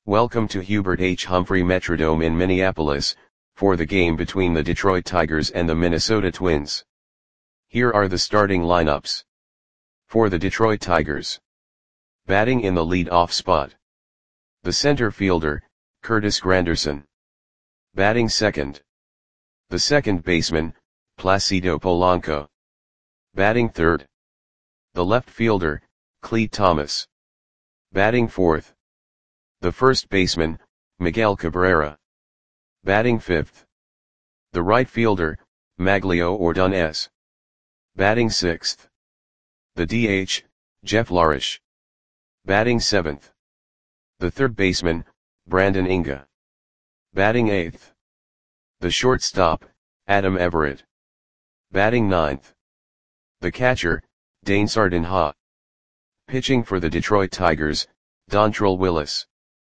Welcome to Hubert H. Humphrey Metrodome in Minneapolis, for the game between the Detroit Tigers and the Minnesota Twins. Here are the starting lineups. For the Detroit Tigers. Batting in the lead-off spot. The center fielder, Curtis Granderson. Batting second. The second baseman, Placido Polanco. Batting third. The left fielder, Clete Thomas. Batting fourth. The first baseman, Miguel Cabrera. Batting fifth. The right fielder, Maglio Ordonez. Batting sixth. The DH, Jeff Larish. Batting seventh. The third baseman, Brandon Inga. Batting eighth. The shortstop, Adam Everett. Batting ninth. The catcher, Dane Sardinha. Pitching for the Detroit Tigers, Dontrelle Willis.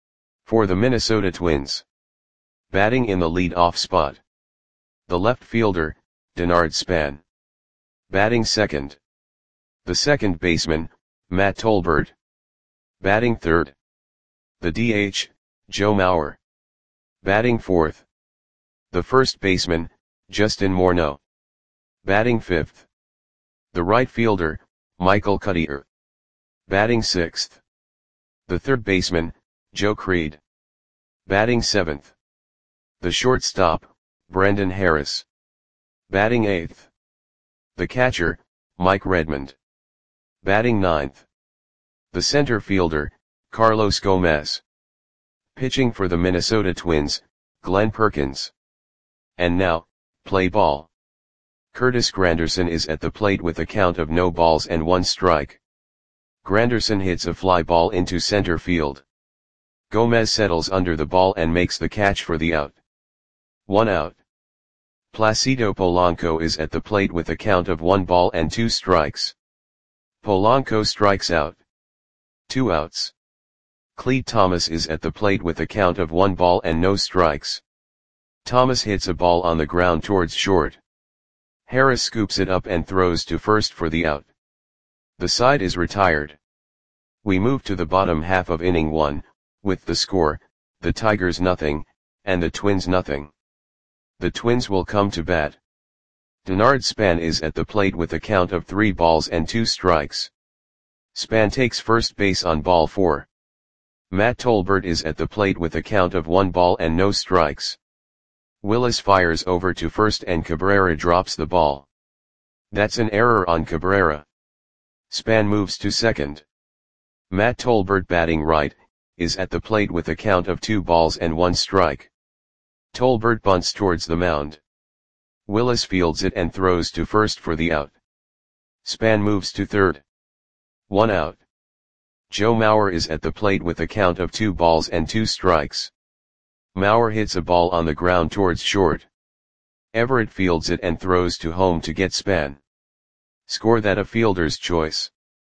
For the Minnesota Twins. Batting in the lead-off spot. The left fielder, Denard Span. Batting second. The second baseman, Matt Tolbert. Batting third. The DH, Joe Mauer. Batting fourth. The first baseman, Justin Morneau. Batting fifth. The right fielder, Michael Cuddyer. Batting sixth. The third baseman, Joe Creed. Batting seventh. The shortstop, Brendan Harris. Batting eighth. The catcher, Mike Redmond. Batting ninth. The center fielder, Carlos Gomez. Pitching for the Minnesota Twins, Glenn Perkins. And now, play ball. Curtis Granderson is at the plate with a count of no balls and one strike. Granderson hits a fly ball into center field. Gomez settles under the ball and makes the catch for the out. 1 out. Placido Polanco is at the plate with a count of 1 ball and 2 strikes. Polanco strikes out. 2 outs. Clete Thomas is at the plate with a count of 1 ball and no strikes. Thomas hits a ball on the ground towards short. Harris scoops it up and throws to first for the out. The side is retired. We move to the bottom half of inning 1, with the score, the Tigers nothing, and the Twins nothing. The Twins will come to bat. Denard Span is at the plate with a count of 3 balls and 2 strikes. Span takes first base on ball 4. Matt Tolbert is at the plate with a count of 1 ball and no strikes. Willis fires over to first and Cabrera drops the ball. That's an error on Cabrera. Span moves to second. Matt Tolbert, batting right, is at the plate with a count of 2 balls and 1 strike. Tolbert bunts towards the mound. Willis fields it and throws to first for the out. Span moves to third. 1 out. Joe Mauer is at the plate with a count of 2 balls and 2 strikes. Mauer hits a ball on the ground towards short. Everett fields it and throws to home to get Span. Score that a fielder's choice.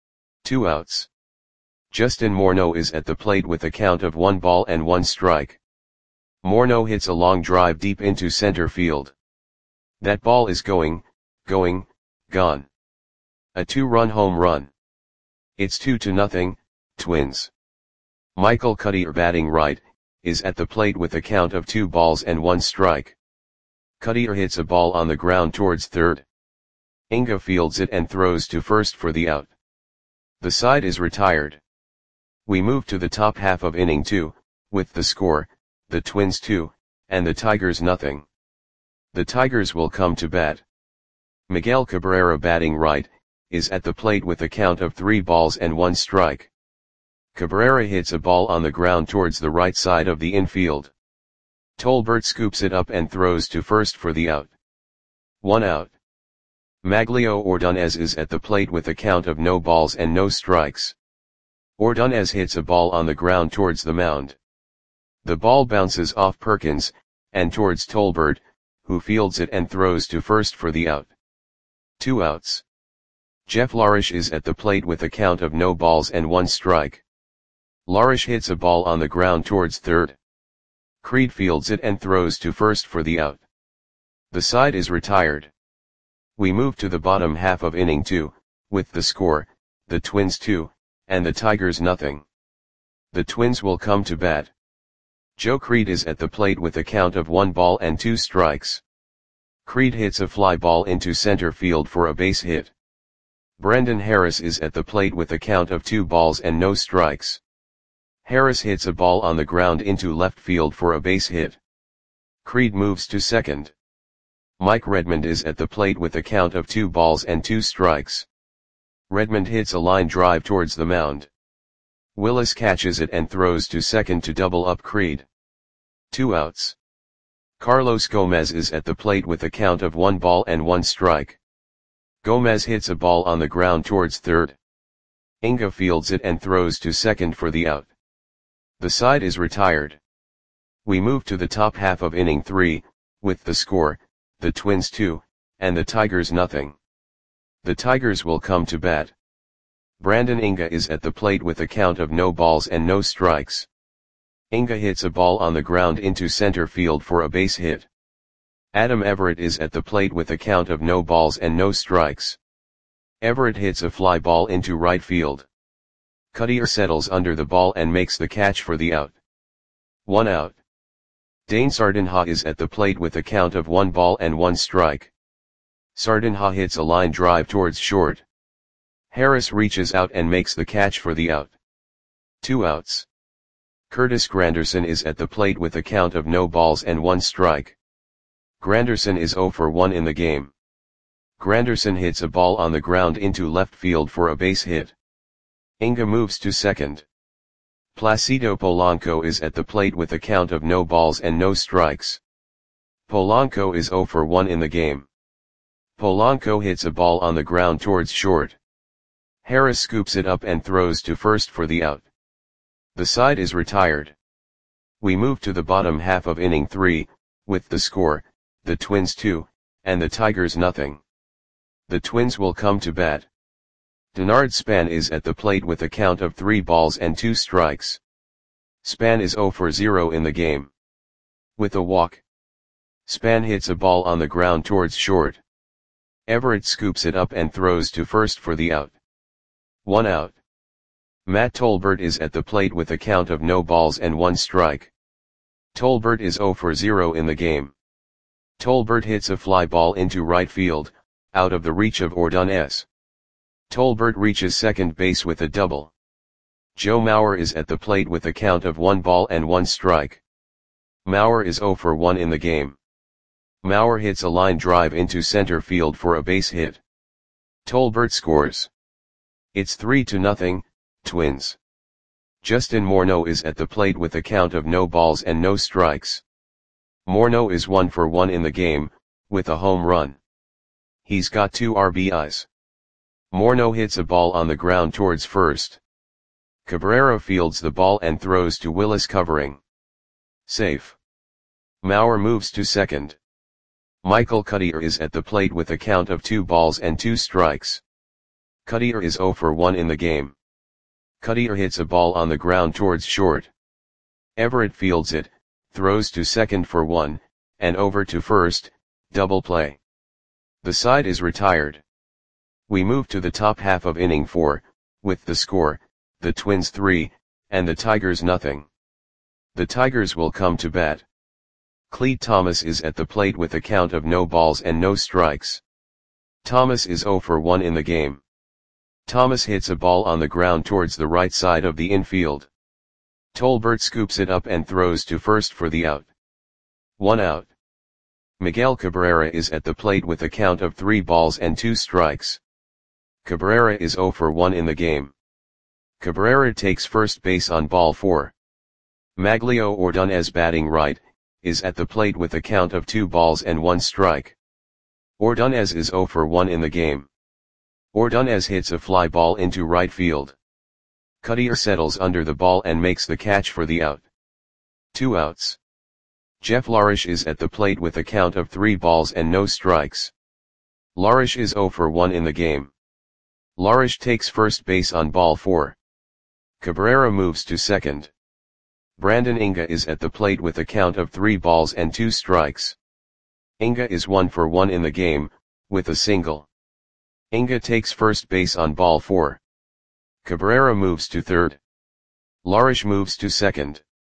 2 outs. Justin Morneau is at the plate with a count of 1 ball and 1 strike. Morneau hits a long drive deep into center field. That ball is gone. A 2-run home run. It's 2-0, Twins. Michael Cuddyer, batting right, is at the plate with a count of 2 balls and 1 strike. Cuddyer hits a ball on the ground towards third. Inga fields it and throws to first for the out. The side is retired. We move to the top half of inning 2, with the score, the Twins 2, and the Tigers nothing. The Tigers will come to bat. Miguel Cabrera, batting right, is at the plate with a count of 3 balls and 1 strike. Cabrera hits a ball on the ground towards the right side of the infield. Tolbert scoops it up and throws to first for the out. 1 out. Maglio Ordonez is at the plate with a count of no balls and no strikes. Ordonez hits a ball on the ground towards the mound. The ball bounces off Perkins, and towards Tolbert, who fields it and throws to first for the out. 2 outs. Jeff Larish is at the plate with a count of no balls and 1 strike. Larish hits a ball on the ground towards third. Creed fields it and throws to first for the out. The side is retired. We move to the bottom half of inning 2, with the score, the Twins 2, and the Tigers nothing. The Twins will come to bat. Joe Creed is at the plate with a count of 1 ball and 2 strikes. Creed hits a fly ball into center field for a base hit. Brendan Harris is at the plate with a count of 2 balls and no strikes. Harris hits a ball on the ground into left field for a base hit. Creed moves to second. Mike Redmond is at the plate with a count of 2 balls and 2 strikes. Redmond hits a line drive towards the mound. Willis catches it and throws to second to double up Creed. 2 outs. Carlos Gomez is at the plate with a count of 1 ball and 1 strike. Gomez hits a ball on the ground towards third. Inga fields it and throws to second for the out. The side is retired. We move to the top half of inning 3, with the score, the Twins 2, and the Tigers nothing. The Tigers will come to bat. Brandon Inga is at the plate with a count of no balls and no strikes. Inga hits a ball on the ground into center field for a base hit. Adam Everett is at the plate with a count of no balls and no strikes. Everett hits a fly ball into right field. Cuddyer settles under the ball and makes the catch for the out. 1 out. Dane Sardinha is at the plate with a count of 1 ball and 1 strike. Sardinha hits a line drive towards short. Harris reaches out and makes the catch for the out. 2 outs. Curtis Granderson is at the plate with a count of no balls and 1 strike. Granderson is 0 for 1 in the game. Granderson hits a ball on the ground into left field for a base hit. Inga moves to second. Placido Polanco is at the plate with a count of no balls and no strikes. Polanco is 0 for 1 in the game. Polanco hits a ball on the ground towards short. Harris scoops it up and throws to first for the out. The side is retired. We move to the bottom half of inning 3, with the score, the Twins 2, and the Tigers nothing. The Twins will come to bat. Denard Span is at the plate with a count of 3 balls and 2 strikes. Span is 0 for 0 in the game. With a walk. Span hits a ball on the ground towards short. Everett scoops it up and throws to first for the out. 1 out. Matt Tolbert is at the plate with a count of no balls and 1 strike. Tolbert is 0 for 0 in the game. Tolbert hits a fly ball into right field, out of the reach of Ordonez. Tolbert reaches second base with a double. Joe Mauer is at the plate with a count of 1 ball and 1 strike. Mauer is 0 for 1 in the game. Mauer hits a line drive into center field for a base hit. Tolbert scores. It's 3-0, Twins. Justin Morneau is at the plate with a count of no balls and no strikes. Morneau is 1 for 1 in the game, with a home run. He's got 2 RBIs. Morneau hits a ball on the ground towards first. Cabrera fields the ball and throws to Willis covering. Safe. Mauer moves to second. Michael Cuddyer is at the plate with a count of 2 balls and 2 strikes. Cuddyer is 0 for 1 in the game. Cuddyer hits a ball on the ground towards short. Everett fields it, throws to second for 1, and over to first, double play. The side is retired. We move to the top half of inning 4, with the score, the Twins 3, and the Tigers nothing. The Tigers will come to bat. Clete Thomas is at the plate with a count of no balls and no strikes. Thomas is 0 for 1 in the game. Thomas hits a ball on the ground towards the right side of the infield. Tolbert scoops it up and throws to first for the out. 1 out. Miguel Cabrera is at the plate with a count of 3 balls and 2 strikes. Cabrera is 0 for 1 in the game. Cabrera takes first base on ball 4. Maglio Ordonez batting right, is at the plate with a count of 2 balls and 1 strike. Ordonez is 0 for 1 in the game. Ordonez hits a fly ball into right field. Cuddyer settles under the ball and makes the catch for the out. 2 outs. Jeff Larish is at the plate with a count of 3 balls and no strikes. Larish is 0 for 1 in the game. Larish takes first base on ball 4. Cabrera moves to second. Brandon Inga is at the plate with a count of 3 balls and 2 strikes. Inga is 1 for 1 in the game, with a single. Inga takes first base on ball 4. Cabrera moves to third. Larish moves to second.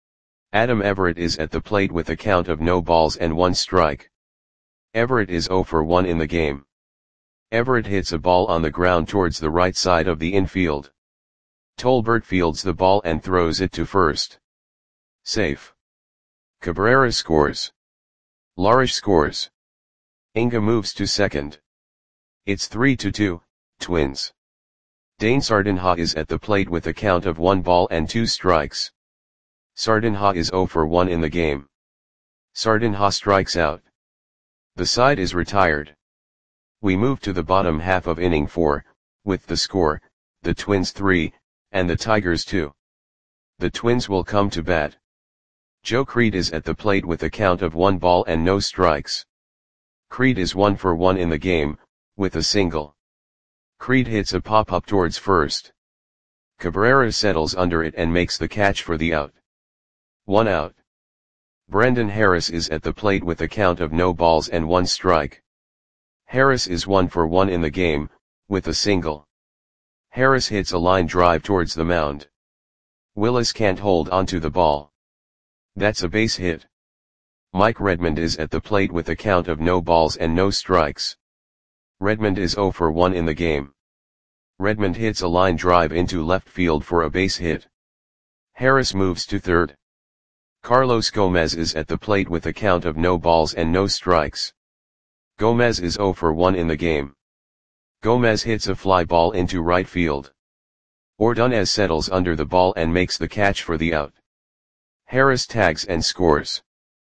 Adam Everett is at the plate with a count of no balls and 1 strike. Everett is 0 for 1 in the game. Everett hits a ball on the ground towards the right side of the infield. Tolbert fields the ball and throws it to first. Safe. Cabrera scores. Larish scores. Inga moves to second. It's 3-2, Twins. Dane Sardinha is at the plate with a count of 1 ball and 2 strikes. Sardinha is 0 for 1 in the game. Sardinha strikes out. The side is retired. We move to the bottom half of inning 4, with the score, the Twins 3, and the Tigers 2. The Twins will come to bat. Joe Creed is at the plate with a count of 1 ball and no strikes. Creed is 1 for 1 in the game, with a single. Creed hits a pop-up towards first. Cabrera settles under it and makes the catch for the out. 1 out. Brendan Harris is at the plate with a count of no balls and 1 strike. Harris is 1 for 1 in the game, with a single. Harris hits a line drive towards the mound. Willis can't hold onto the ball. That's a base hit. Mike Redmond is at the plate with a count of no balls and no strikes. Redmond is 0 for 1 in the game. Redmond hits a line drive into left field for a base hit. Harris moves to third. Carlos Gomez is at the plate with a count of no balls and no strikes. Gomez is 0 for 1 in the game. Gomez hits a fly ball into right field. Ordonez settles under the ball and makes the catch for the out. Harris tags and scores.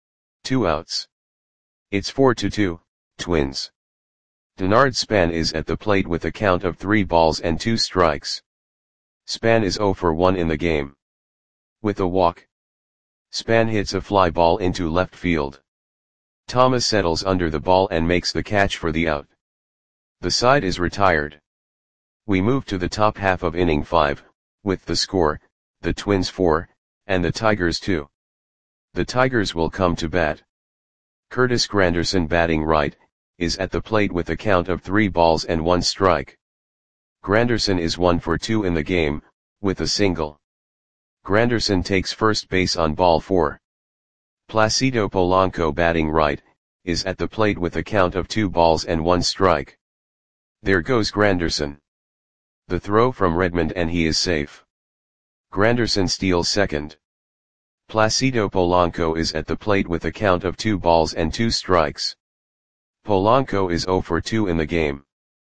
2 outs. It's 4-2, Twins. Denard Span is at the plate with a count of 3 balls and 2 strikes. Span is 0 for 1 in the game. With a walk. Span hits a fly ball into left field. Thomas settles under the ball and makes the catch for the out. The side is retired. We move to the top half of inning 5, with the score, the Twins 4, and the Tigers 2. The Tigers will come to bat. Curtis Granderson, batting right, is at the plate with a count of 3 balls and 1 strike. Granderson is 1 for 2 in the game, with a single. Granderson takes first base on ball 4. Placido Polanco, batting right, is at the plate with a count of 2 balls and 1 strike. There goes Granderson. The throw from Redmond and he is safe. Granderson steals second. Placido Polanco is at the plate with a count of 2 balls and 2 strikes. Polanco is 0 for 2 in the game.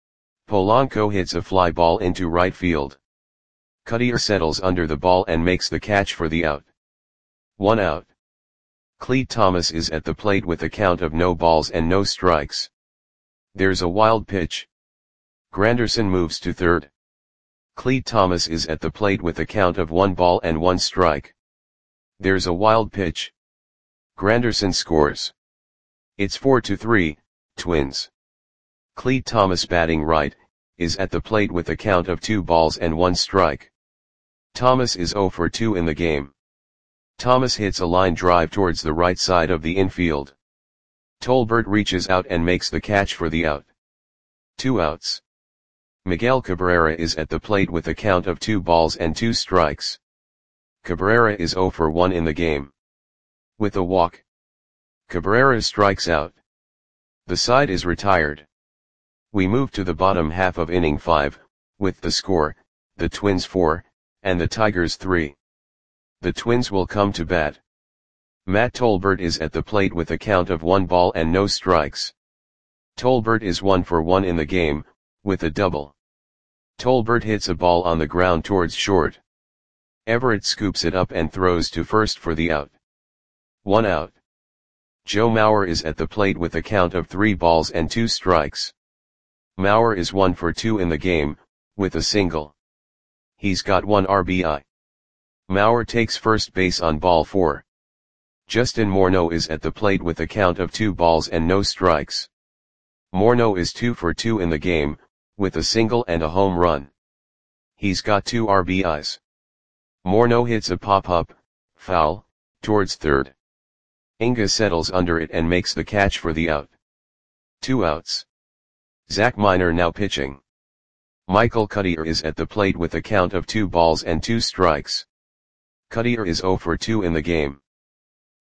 Polanco hits a fly ball into right field. Cuddyer settles under the ball and makes the catch for the out. 1 out. Clete Thomas is at the plate with a count of no balls and no strikes. There's a wild pitch. Granderson moves to third. Clete Thomas is at the plate with a count of 1 ball and 1 strike. There's a wild pitch. Granderson scores. It's 4-3, Twins. Clete Thomas, batting right, is at the plate with a count of 2 balls and 1 strike. Thomas is 0 for 2 in the game. Thomas hits a line drive towards the right side of the infield. Tolbert reaches out and makes the catch for the out. 2 outs. Miguel Cabrera is at the plate with a count of 2 balls and 2 strikes. Cabrera is 0 for 1 in the game. With a walk. Cabrera strikes out. The side is retired. We move to the bottom half of inning 5, with the score, the Twins 4, and the Tigers 3. The Twins will come to bat. Matt Tolbert is at the plate with a count of 1 ball and no strikes. Tolbert is 1 for 1 in the game, with a double. Tolbert hits a ball on the ground towards short. Everett scoops it up and throws to first for the out. 1 out. Joe Mauer is at the plate with a count of 3 balls and 2 strikes. Mauer is 1 for 2 in the game, with a single. He's got 1 RBI. Mauer takes first base on ball 4. Justin Morneau is at the plate with a count of 2 balls and no strikes. Morneau is 2 for 2 in the game, with a single and a home run. He's got 2 RBIs. Morneau hits a pop-up, foul, towards third. Inga settles under it and makes the catch for the out. 2 outs. Zach Miner now pitching. Michael Cuddyer is at the plate with a count of 2 balls and 2 strikes. Cuddyer is 0 for 2 in the game.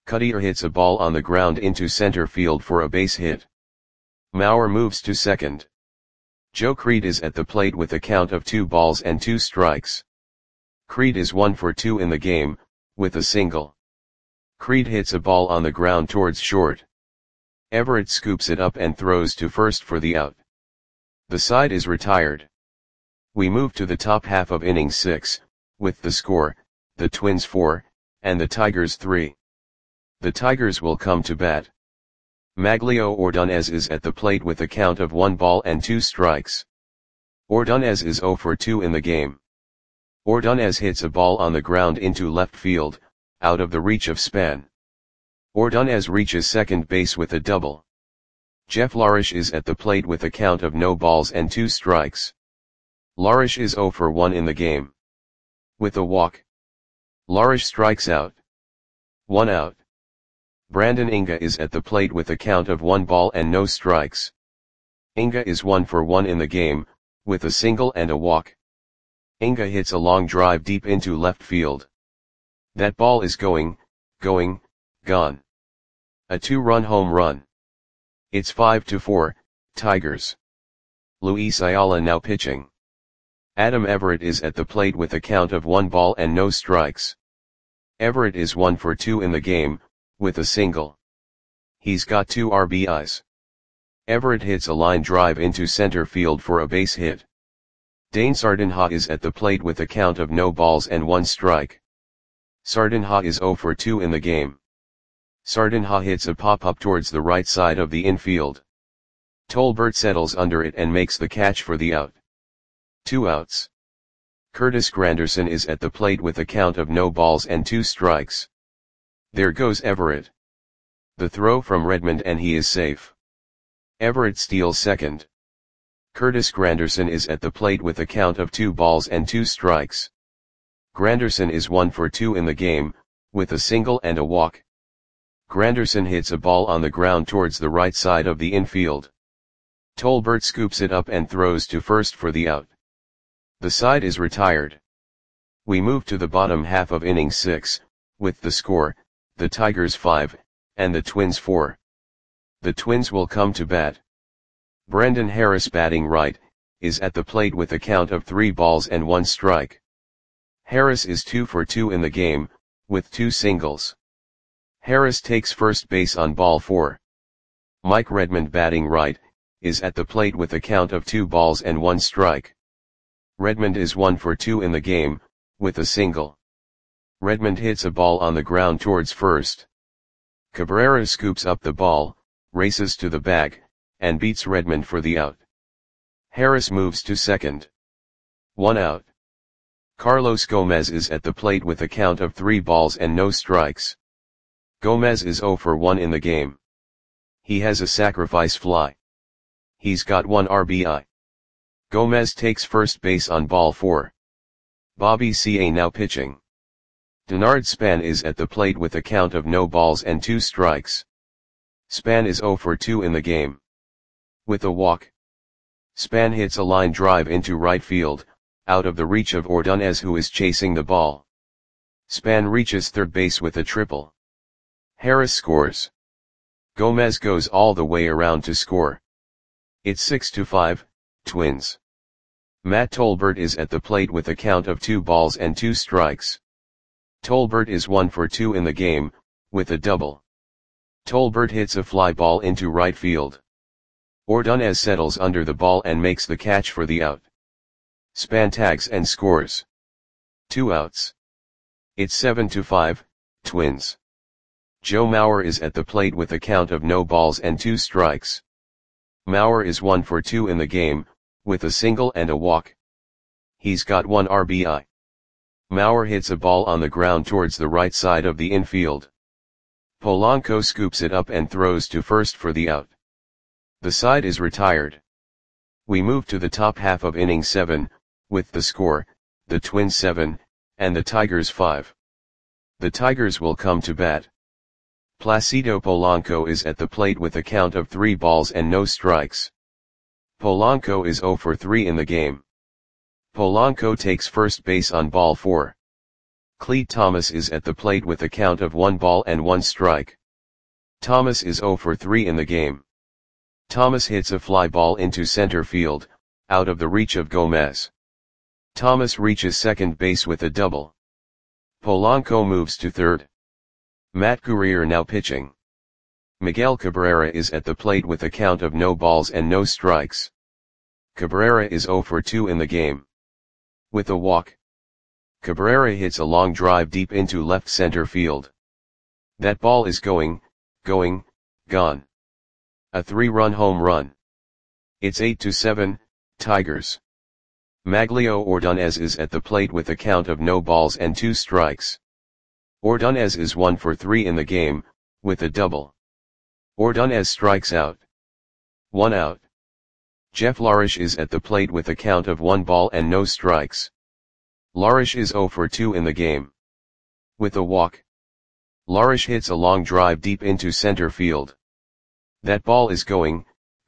Cutter hits a ball on the ground into center field for a base hit. Mauer moves to second. Joe Creed is at the plate with a count of 2 balls and 2 strikes. Creed is 1 for 2 in the game, with a single. Creed hits a ball on the ground towards short. Everett scoops it up and throws to first for the out. The side is retired. We move to the top half of inning 6, with the score, the Twins 4, and the Tigers 3. The Tigers will come to bat. Maglio Ordonez is at the plate with a count of 1 ball and 2 strikes. Ordonez is 0 for 2 in the game. Ordonez hits a ball on the ground into left field, out of the reach of Span. Ordonez reaches second base with a double. Jeff Larish is at the plate with a count of no balls and 2 strikes. Larish is 0 for 1 in the game. With a walk, Larish strikes out. 1 out. Brandon Inga is at the plate with a count of 1 ball and no strikes. Inga is 1 for 1 in the game, with a single and a walk. Inga hits a long drive deep into left field. That ball is gone. A 2-run home run. It's 5-4, Tigers. Luis Ayala now pitching. Adam Everett is at the plate with a count of 1 ball and no strikes. Everett is 1 for 2 in the game, with a single. He's got 2 RBIs. Everett hits a line drive into center field for a base hit. Dane Sardinha is at the plate with a count of no balls and 1 strike. Sardinha is 0 for 2 in the game. Sardinha hits a pop-up towards the right side of the infield. Tolbert settles under it and makes the catch for the out. 2 outs. Curtis Granderson is at the plate with a count of no balls and 2 strikes. There goes Everett. The throw from Redmond and he is safe. Everett steals second. Curtis Granderson is at the plate with a count of 2 balls and 2 strikes. Granderson is 1 for 2 in the game, with a single and a walk. Granderson hits a ball on the ground towards the right side of the infield. Tolbert scoops it up and throws to first for the out. The side is retired. We move to the bottom half of inning 6, with the score, the Tigers 5, and the Twins 4. The Twins will come to bat. Brendan Harris batting right, is at the plate with a count of 3 balls and 1 strike. Harris is 2 for 2 in the game, with 2 singles. Harris takes first base on ball 4. Mike Redmond batting right, is at the plate with a count of 2 balls and 1 strike. Redmond is 1 for 2 in the game, with a single. Redmond hits a ball on the ground towards first. Cabrera scoops up the ball, races to the bag, and beats Redmond for the out. Harris moves to second. 1 out. Carlos Gomez is at the plate with a count of 3 balls and no strikes. Gomez is 0 for 1 in the game. He has a sacrifice fly. He's got 1 RBI. Gomez takes first base on ball 4. Bobby Ca now pitching. Denard Span is at the plate with a count of no balls and 2 strikes. Span is 0 for 2 in the game. With a walk, Span hits a line drive into right field, out of the reach of Ordonez who is chasing the ball. Span reaches third base with a triple. Harris scores. Gomez goes all the way around to score. It's 6-5, Twins. Matt Tolbert is at the plate with a count of 2 balls and 2 strikes. Tolbert is 1 for 2 in the game, with a double. Tolbert hits a fly ball into right field. Ordonez settles under the ball and makes the catch for the out. Span tags and scores. 2 outs. It's 7-5, Twins. Joe Mauer is at the plate with a count of no balls and 2 strikes. Mauer is 1 for 2 in the game, with a single and a walk. He's got 1 RBI. Mauer hits a ball on the ground towards the right side of the infield. Polanco scoops it up and throws to first for the out. The side is retired. We move to the top half of inning 7, with the score, the Twins 7, and the Tigers 5. The Tigers will come to bat. Placido Polanco is at the plate with a count of 3 balls and no strikes. Polanco is 0 for 3 in the game. Polanco takes first base on ball 4. Clete Thomas is at the plate with a count of 1 ball and 1 strike. Thomas is 0 for 3 in the game. Thomas hits a fly ball into center field, out of the reach of Gomez. Thomas reaches second base with a double. Polanco moves to third. Matt Guerrier now pitching. Miguel Cabrera is at the plate with a count of no balls and no strikes. Cabrera is 0 for 2 in the game. With a walk, Cabrera hits a long drive deep into left center field. That ball is gone. A 3-run home run. It's 8-7, Tigers. Maglio Ordonez is at the plate with a count of no balls and 2 strikes. Ordonez is 1 for 3 in the game, with a double. Ordonez strikes out. 1 out. Jeff Larish is at the plate with a count of 1 ball and no strikes. Larish is 0 for 2 in the game. With a walk, Larish hits a long drive deep into center field. That ball is gone.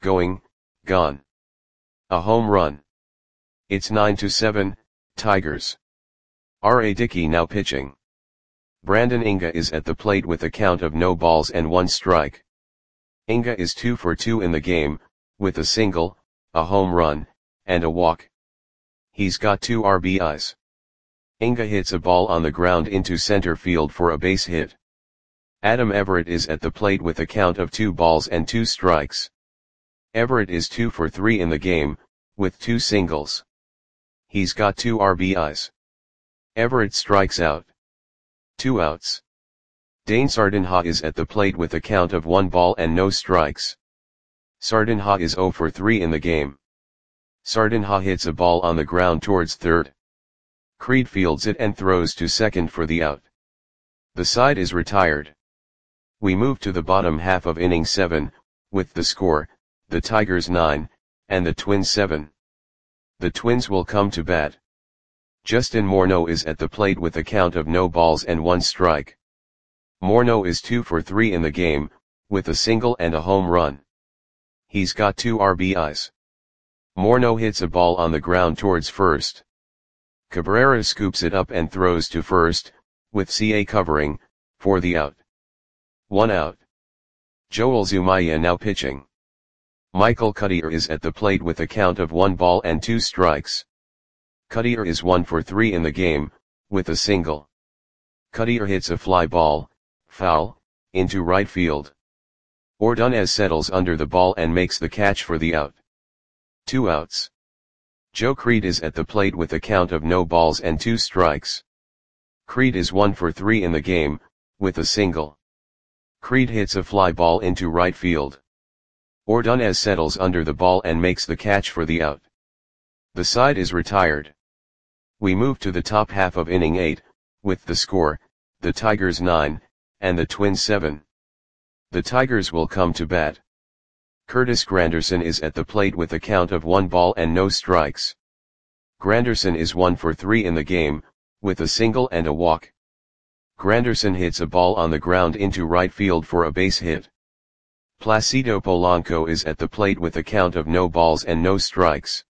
A home run. It's 9-7, Tigers. R.A. Dickey now pitching. Brandon Inga is at the plate with a count of no balls and 1 strike. Inga is 2 for 2 in the game, with a single, a home run, and a walk. He's got 2 RBIs. Inga hits a ball on the ground into center field for a base hit. Adam Everett is at the plate with a count of 2 balls and 2 strikes. Everett is 2 for 3 in the game, with 2 singles. He's got 2 RBIs. Everett strikes out. 2 outs. Dane Sardinha is at the plate with a count of 1 ball and no strikes. Sardinha is 0 for 3 in the game. Sardinha hits a ball on the ground towards third. Creed fields it and throws to second for the out. The side is retired. We move to the bottom half of inning 7, with the score, the Tigers 9, and the Twins 7. The Twins will come to bat. Justin Morneau is at the plate with a count of no balls and 1 strike. Morneau is 2 for 3 in the game, with a single and a home run. He's got 2 RBIs. Morneau hits a ball on the ground towards first. Cabrera scoops it up and throws to first, with CA covering, for the out. 1 out. Joel Zumaya now pitching. Michael Cuddyer is at the plate with a count of 1 ball and 2 strikes. Cuddyer is 1 for 3 in the game, with a single. Cuddyer hits a fly ball, foul, into right field. Ordonez settles under the ball and makes the catch for the out. 2 outs. Joe Creed is at the plate with a count of no balls and 2 strikes. Creed is 1 for 3 in the game, with a single. Creed hits a fly ball into right field. Ordonez settles under the ball and makes the catch for the out. The side is retired. We move to the top half of inning 8, with the score, the Tigers 9, and the Twins 7. The Tigers will come to bat. Curtis Granderson is at the plate with a count of 1 ball and no strikes. Granderson is 1 for 3 in the game, with a single and a walk. Granderson hits a ball on the ground into right field for a base hit. Placido Polanco is at the plate with a count of no balls and no strikes.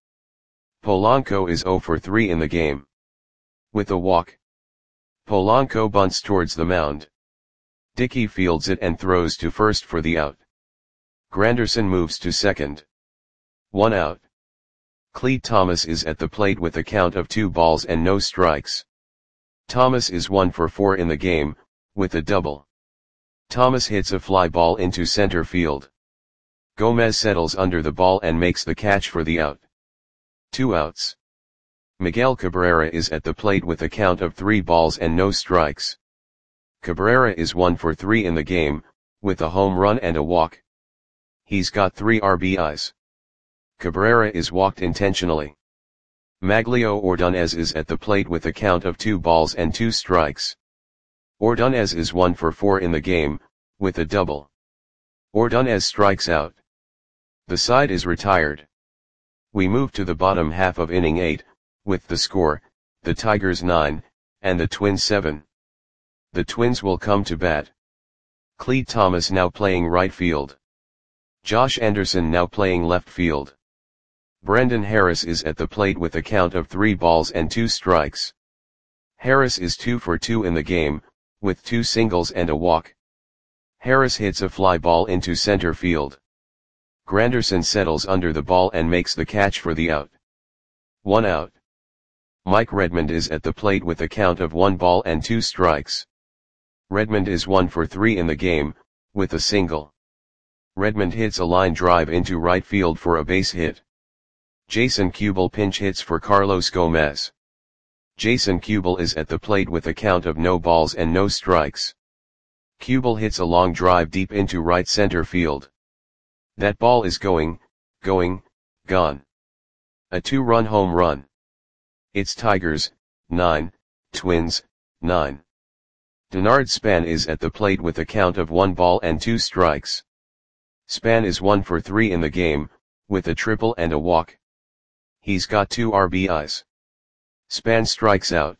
Polanco is 0 for 3 in the game. With a walk, Polanco bunts towards the mound. Dickey fields it and throws to first for the out. Granderson moves to second. 1 out. Clete Thomas is at the plate with a count of 2 balls and no strikes. Thomas is 1 for 4 in the game, with a double. Thomas hits a fly ball into center field. Gomez settles under the ball and makes the catch for the out. 2 outs. Miguel Cabrera is at the plate with a count of 3 balls and no strikes. Cabrera is 1 for 3 in the game, with a home run and a walk. He's got 3 RBIs. Cabrera is walked intentionally. Maglio Ordonez is at the plate with a count of 2 balls and 2 strikes. Ordonez is 1 for 4 in the game, with a double. Ordonez strikes out. The side is retired. We move to the bottom half of inning 8, with the score, the Tigers 9, and the Twins 7. The Twins will come to bat. Clete Thomas now playing right field. Josh Anderson now playing left field. Brendan Harris is at the plate with a count of 3 balls and 2 strikes. Harris is 2 for 2 in the game, with 2 singles and a walk. Harris hits a fly ball into center field. Granderson settles under the ball and makes the catch for the out. 1 out. Mike Redmond is at the plate with a count of 1 ball and 2 strikes. Redmond is 1 for 3 in the game, with a single. Redmond hits a line drive into right field for a base hit. Jason Kubel pinch hits for Carlos Gomez. Jason Kubel is at the plate with a count of no balls and no strikes. Kubel hits a long drive deep into right center field. That ball is gone. A 2-run home run. It's Tigers, 9, Twins, 9. Denard Span is at the plate with a count of 1 ball and 2 strikes. Span is 1 for 3 in the game, with a triple and a walk. He's got 2 RBIs. Span strikes out.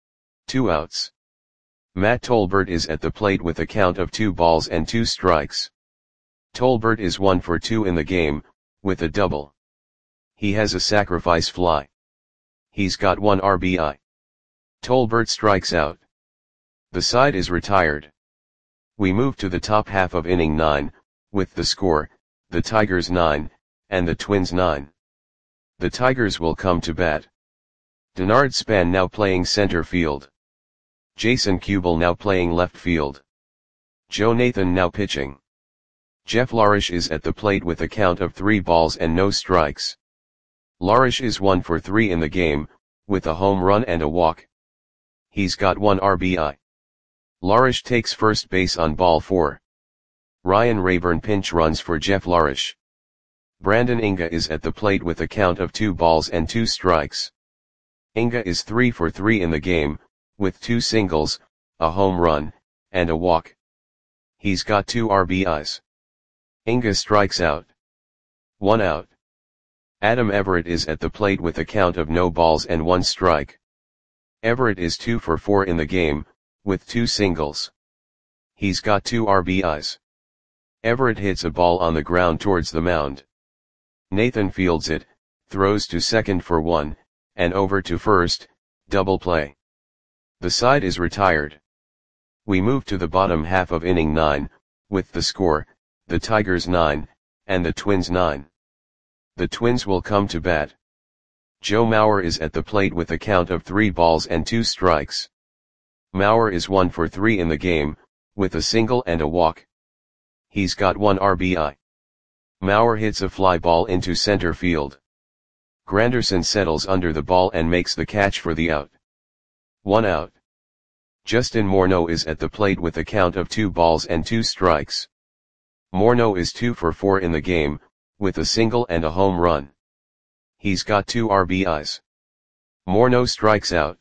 2 outs. Matt Tolbert is at the plate with a count of 2 balls and 2 strikes. Tolbert is 1 for 2 in the game, with a double. He has a sacrifice fly. He's got 1 RBI. Tolbert strikes out. The side is retired. We move to the top half of inning 9, with the score, the Tigers 9, and the Twins 9. The Tigers will come to bat. Denard Span now playing center field. Jason Kubel now playing left field. Joe Nathan now pitching. Jeff Larish is at the plate with a count of 3 balls and no strikes. Larish is 1 for 3 in the game, with a home run and a walk. He's got 1 RBI. Larish takes first base on ball 4. Ryan Rayburn pinch runs for Jeff Larish. Brandon Inga is at the plate with a count of 2 balls and 2 strikes. Inga is 3 for 3 in the game, with 2 singles, a home run, and a walk. He's got 2 RBIs. Inga strikes out. 1 out. Adam Everett is at the plate with a count of no balls and 1 strike. Everett is 2 for 4 in the game, with 2 singles. He's got 2 RBIs. Everett hits a ball on the ground towards the mound. Nathan fields it, throws to second for 1, and over to first, double play. The side is retired. We move to the bottom half of inning 9, with the score, the Tigers 9, and the Twins 9. The Twins will come to bat. Joe Mauer is at the plate with a count of 3 balls and 2 strikes. Mauer is 1 for 3 in the game, with a single and a walk. He's got 1 RBI. Mauer hits a fly ball into center field. Granderson settles under the ball and makes the catch for the out. 1 out. Justin Morneau is at the plate with a count of 2 balls and 2 strikes. Morneau is 2 for 4 in the game, with a single and a home run. He's got 2 RBIs. Morneau strikes out.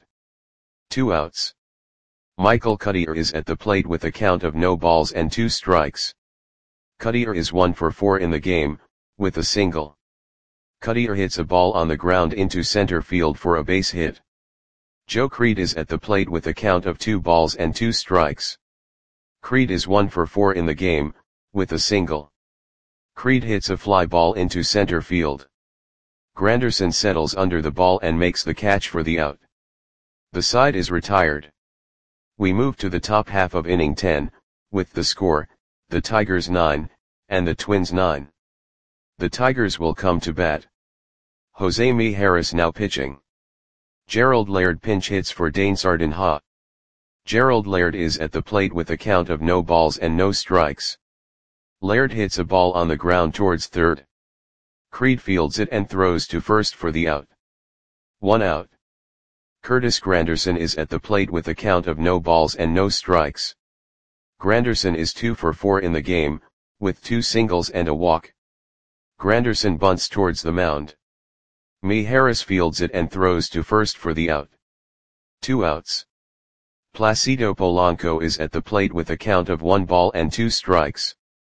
2 outs. Michael Cuddyer is at the plate with a count of no balls and 2 strikes. Cuddyer is 1 for 4 in the game, with a single. Cuddyer hits a ball on the ground into center field for a base hit. Joe Creed is at the plate with a count of 2 balls and 2 strikes. Creed is 1 for 4 in the game, with a single. Creed hits a fly ball into center field. Granderson settles under the ball and makes the catch for the out. The side is retired. We move to the top half of inning 10, with the score, the Tigers 9, and the Twins 9. The Tigers will come to bat. Jose Mijares now pitching. Gerald Laird pinch hits for Dane Sardenha. Gerald Laird is at the plate with a count of no balls and no strikes. Laird hits a ball on the ground towards third. Creed fields it and throws to first for the out. 1 out. Curtis Granderson is at the plate with a count of no balls and no strikes. Granderson is 2 for 4 in the game, with 2 singles and a walk. Granderson bunts towards the mound. Mijares fields it and throws to first for the out. 2 outs. Placido Polanco is at the plate with a count of 1 ball and 2 strikes.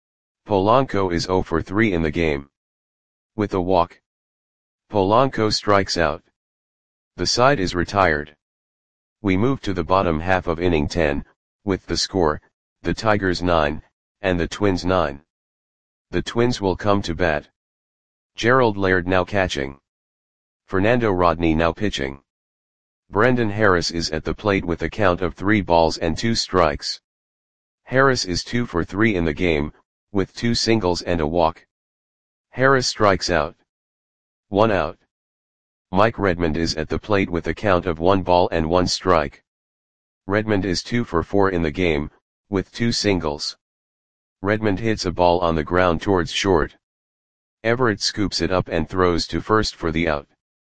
Polanco is 0 for 3 in the game. With a walk. Polanco strikes out. The side is retired. We move to the bottom half of inning 10, with the score, the Tigers 9, and the Twins 9. The Twins will come to bat. Gerald Laird now catching. Fernando Rodney now pitching. Brendan Harris is at the plate with a count of 3 balls and 2 strikes. Harris is 2 for 3 in the game, with 2 singles and a walk. Harris strikes out. 1 out. Mike Redmond is at the plate with a count of 1 ball and 1 strike. Redmond is 2 for 4 in the game, with 2 singles. Redmond hits a ball on the ground towards short. Everett scoops it up and throws to first for the out.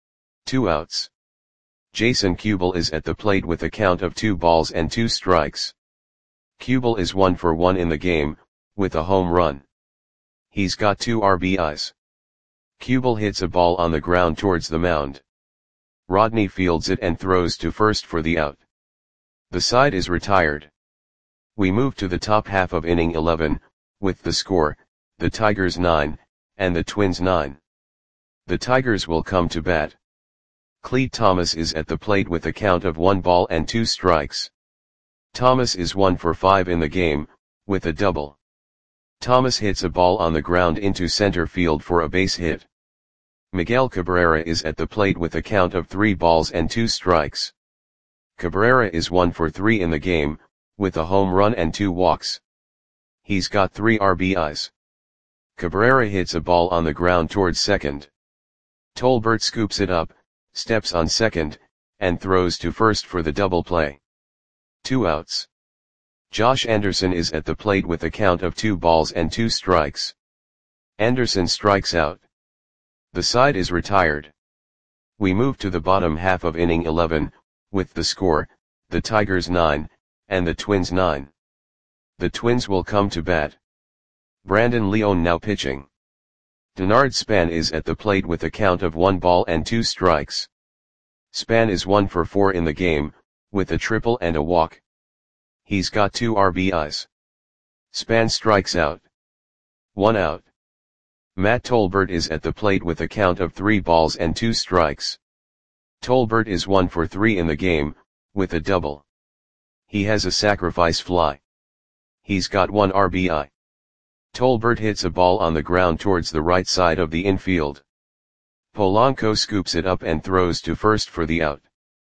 2 outs. Jason Kubel is at the plate with a count of 2 balls and 2 strikes. Kubel is 1 for 1 in the game, with a home run. He's got 2 RBIs. Kubel hits a ball on the ground towards the mound. Rodney fields it and throws to first for the out. The side is retired. We move to the top half of inning 11, with the score, the Tigers 9, and the Twins 9. The Tigers will come to bat. Clete Thomas is at the plate with a count of 1 ball and 2 strikes. Thomas is 1 for 5 in the game, with a double. Thomas hits a ball on the ground into center field for a base hit. Miguel Cabrera is at the plate with a count of 3 balls and 2 strikes. Cabrera is 1 for 3 in the game, with a home run and 2 walks. He's got 3 RBIs. Cabrera hits a ball on the ground towards second. Tolbert scoops it up, steps on second, and throws to first for the double play. 2 outs. Josh Anderson is at the plate with a count of 2 balls and 2 strikes. Anderson strikes out. The side is retired. We move to the bottom half of inning 11, with the score, the Tigers 9, and the Twins 9. The Twins will come to bat. Brandon Leone now pitching. Denard Span is at the plate with a count of 1 ball and 2 strikes. Span is 1 for 4 in the game, with a triple and a walk. He's got 2 RBIs. Span strikes out. 1 out. Matt Tolbert is at the plate with a count of 3 balls and 2 strikes. Tolbert is 1 for 3 in the game, with a double. He has a sacrifice fly. He's got 1 RBI. Tolbert hits a ball on the ground towards the right side of the infield. Polanco scoops it up and throws to first for the out.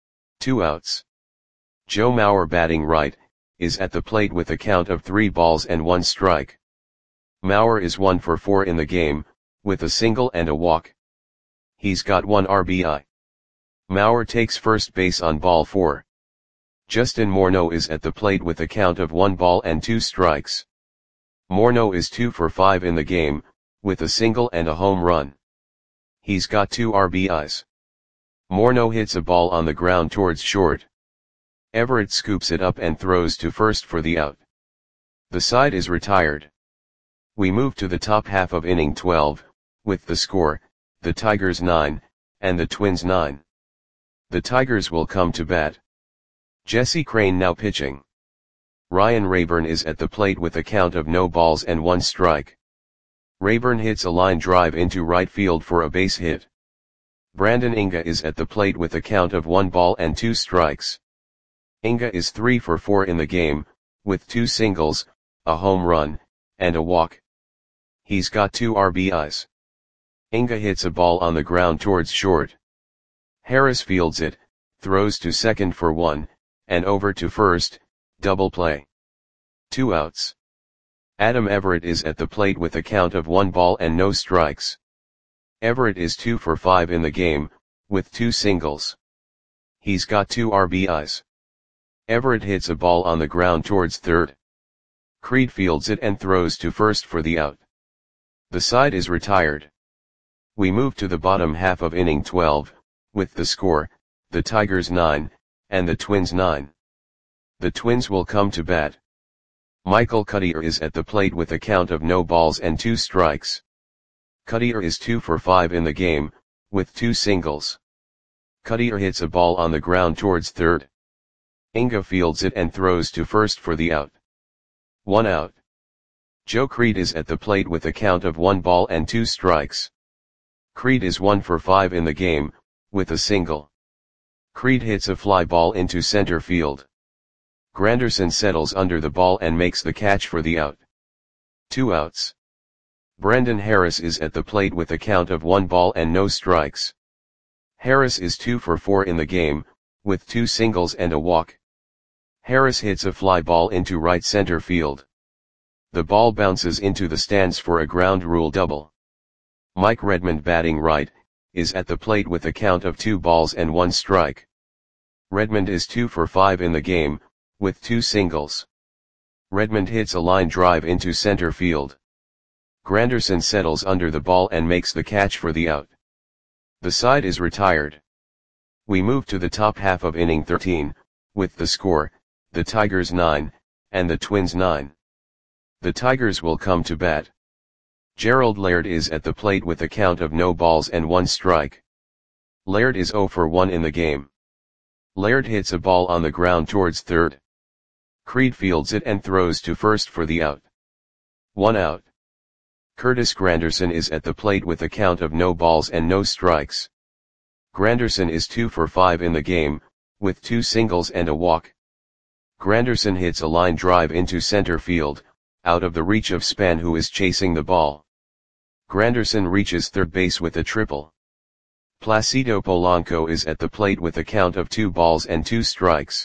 2 outs. Joe Mauer batting right, is at the plate with a count of 3 balls and 1 strike. Mauer is 1 for 4 in the game, with a single and a walk. He's got 1 RBI. Mauer takes first base on ball 4. Justin Morneau is at the plate with a count of 1 ball and 2 strikes. Morneau is 2 for 5 in the game, with a single and a home run. He's got 2 RBIs. Morneau hits a ball on the ground towards short. Everett scoops it up and throws to first for the out. The side is retired. We move to the top half of inning 12, with the score, the Tigers 9, and the Twins 9. The Tigers will come to bat. Jesse Crain now pitching. Ryan Rayburn is at the plate with a count of no balls and 1 strike. Rayburn hits a line drive into right field for a base hit. Brandon Inga is at the plate with a count of 1 ball and 2 strikes. Inga is 3 for 4 in the game, with 2 singles, a home run, and a walk. He's got 2 RBIs. Inga hits a ball on the ground towards short. Harris fields it, throws to second for 1, and over to first, double play. 2 outs. Adam Everett is at the plate with a count of 1 ball and no strikes. Everett is 2 for 5 in the game, with 2 singles. He's got 2 RBIs. Everett hits a ball on the ground towards third. Creed fields it and throws to first for the out. The side is retired. We move to the bottom half of inning 12, with the score, the Tigers 9, and the Twins 9. The Twins will come to bat. Michael Cuddyer is at the plate with a count of no balls and 2 strikes. Cuddyer is 2 for 5 in the game, with 2 singles. Cuddyer hits a ball on the ground towards third. Inga fields it and throws to first for the out. 1 out. Joe Creed is at the plate with a count of 1 ball and 2 strikes. Creed is 1 for 5 in the game, with a single. Creed hits a fly ball into center field. Granderson settles under the ball and makes the catch for the out. 2 outs. Brendan Harris is at the plate with a count of 1 ball and no strikes. Harris is 2 for 4 in the game, with 2 singles and a walk. Harris hits a fly ball into right center field. The ball bounces into the stands for a ground rule double. Mike Redmond, batting right, is at the plate with a count of 2 balls and 1 strike. Redmond is 2 for 5 in the game, with 2 singles. Redmond hits a line drive into center field. Granderson settles under the ball and makes the catch for the out. The side is retired. We move to the top half of inning 13, with the score, the Tigers 9, and the Twins 9. The Tigers will come to bat. Gerald Laird is at the plate with a count of no balls and 1 strike. Laird is 0 for 1 in the game. Laird hits a ball on the ground towards third. Creed fields it and throws to first for the out. 1 out. Curtis Granderson is at the plate with a count of no balls and no strikes. Granderson is 2 for 5 in the game, with 2 singles and a walk. Granderson hits a line drive into center field, out of the reach of Span, who is chasing the ball. Granderson reaches third base with a triple. Placido Polanco is at the plate with a count of 2 balls and 2 strikes.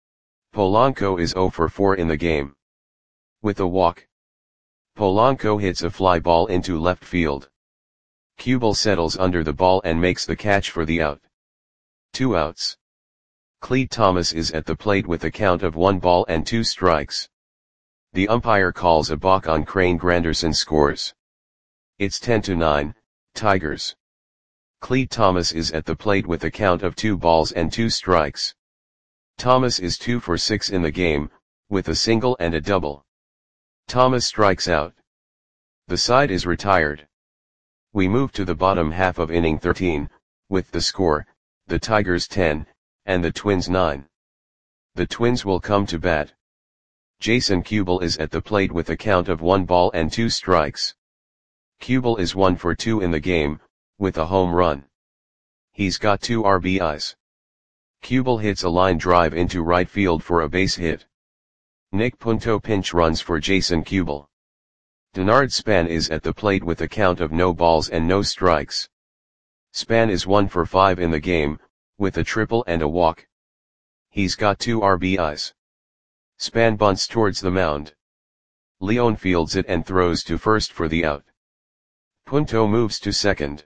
Polanco is 0 for 4 in the game. With a walk, Polanco hits a fly ball into left field. Kubel settles under the ball and makes the catch for the out. 2 outs. Clete Thomas is at the plate with a count of 1 ball and 2 strikes. The umpire calls a balk on Crane. Granderson scores. It's 10-9, Tigers. Clete Thomas is at the plate with a count of 2 balls and 2 strikes. Thomas is 2 for 6 in the game, with a single and a double. Thomas strikes out. The side is retired. We move to the bottom half of inning 13, with the score, the Tigers 10, and the Twins 9. The Twins will come to bat. Jason Kubel is at the plate with a count of 1 ball and 2 strikes. Kubel is 1 for 2 in the game, with a home run. He's got 2 RBIs. Kubel hits a line drive into right field for a base hit. Nick Punto pinch runs for Jason Kubel. Denard Span is at the plate with a count of no balls and no strikes. Span is 1 for 5 in the game, with a triple and a walk. He's got 2 RBIs. Span bunts towards the mound. Leone fields it and throws to first for the out. Punto moves to second.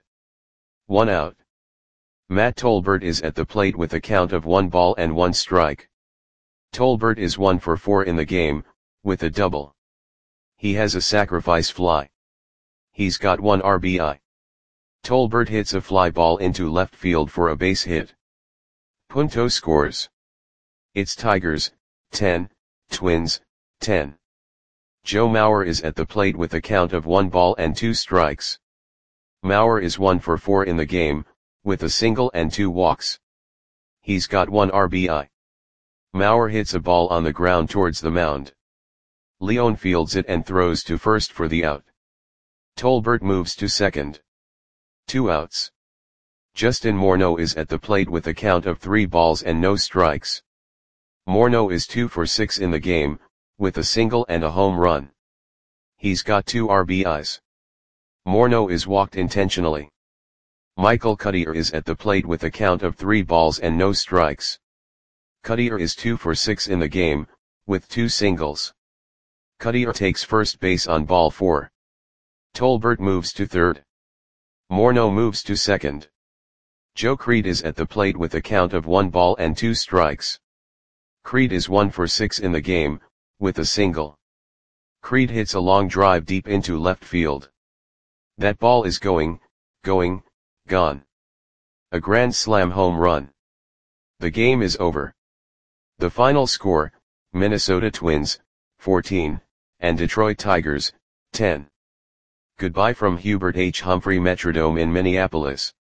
1 out. Matt Tolbert is at the plate with a count of 1 ball and 1 strike. Tolbert is 1 for 4 in the game, with a double. He has a sacrifice fly. He's got 1 RBI. Tolbert hits a fly ball into left field for a base hit. Punto scores. It's Tigers, 10, Twins, 10. Joe Mauer is at the plate with a count of 1 ball and 2 strikes. Mauer is 1 for 4 in the game, with a single and 2 walks. He's got 1 RBI. Mauer hits a ball on the ground towards the mound. Leone fields it and throws to first for the out. Tolbert moves to second. 2 outs. Justin Morneau is at the plate with a count of 3 balls and no strikes. Morneau is 2 for 6 in the game, with a single and a home run. He's got 2 RBIs. Morneau is walked intentionally. Michael Cuddyer is at the plate with a count of 3 balls and no strikes. Cuddyer is 2 for 6 in the game, with 2 singles. Cuddyer takes first base on ball 4. Tolbert moves to third. Morneau moves to second. Joe Creed is at the plate with a count of 1 ball and 2 strikes. Creed is 1 for 6 in the game, with a single. Creed hits a long drive deep into left field. That ball is going, gone. A grand slam home run. The game is over. The final score, Minnesota Twins, 14, and Detroit Tigers, 10. Goodbye from Hubert H. Humphrey Metrodome in Minneapolis.